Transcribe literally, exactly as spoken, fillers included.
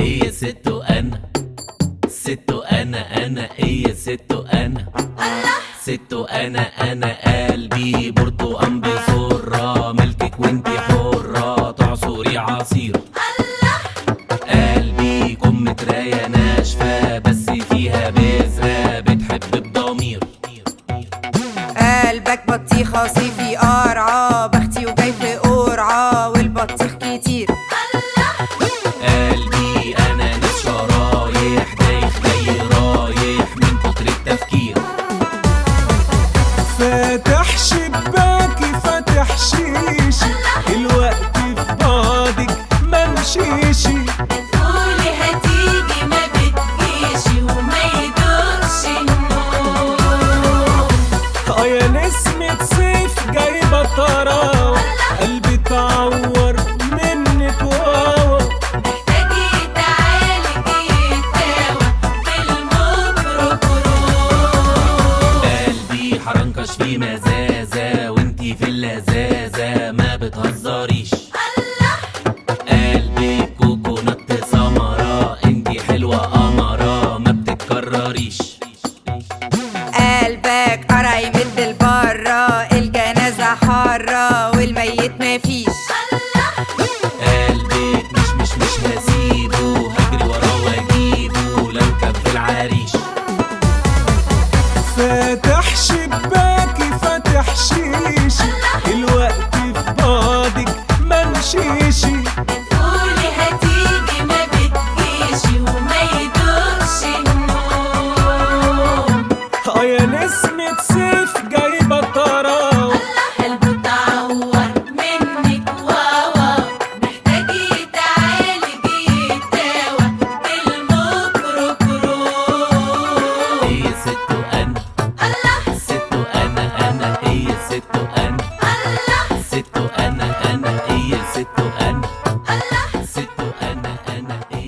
ايه يا ستو انا ستو انا انا ايه يا ستو انا ستو انا انا قلبي برتقان بسرة ملكك وانتي حرة تعصري عصير قلبي كم متراية ناشفة بس فيها بذرة بتحب بضمير قلبك بطيخة صيفي قرعة بختي وجاي في قرعة والبطيخ كتير قلبي انا ناس شرايح دايخ جاي رايح من كتر التفكير فاتح شباكي فاتح شيشي الوقت في بعضك ممشيشي بتقولي هتيجي ما بتجيشي وما يدوقش النور اه يا نسمة صيف جايبة طراوة قلبي اتعور منك واوا محتاجي تعالجي يتاوى بالميكروكروم قلبي حرنكش في مزازة وانتي في اللذاذة ما بتهزريش قلبك كوكونات سمرة انتي حلوة قمرة ما بتتكرريش قلبك قرع يمد لبرا الجنازة حارة والميت مفيش قلبك مش مش مش هسيبه هجري وراه واجيبه لو كان في العريش فاتح شباكي فاتح شيشي الوقت في بعضك ممشيشي بتقولي هتيجي ما بتجيشي وما يدوقش النوم اه يا نسمة صيف جايبة طراوة قلبه اتعور منك واوا محتاجي تعالجي يتاوى بالميكروكروم ايه يا ستو انا ستو انا انا ايه يا ستو انا ستو انا انا ايه يا ستو انا ستو انا انا ايه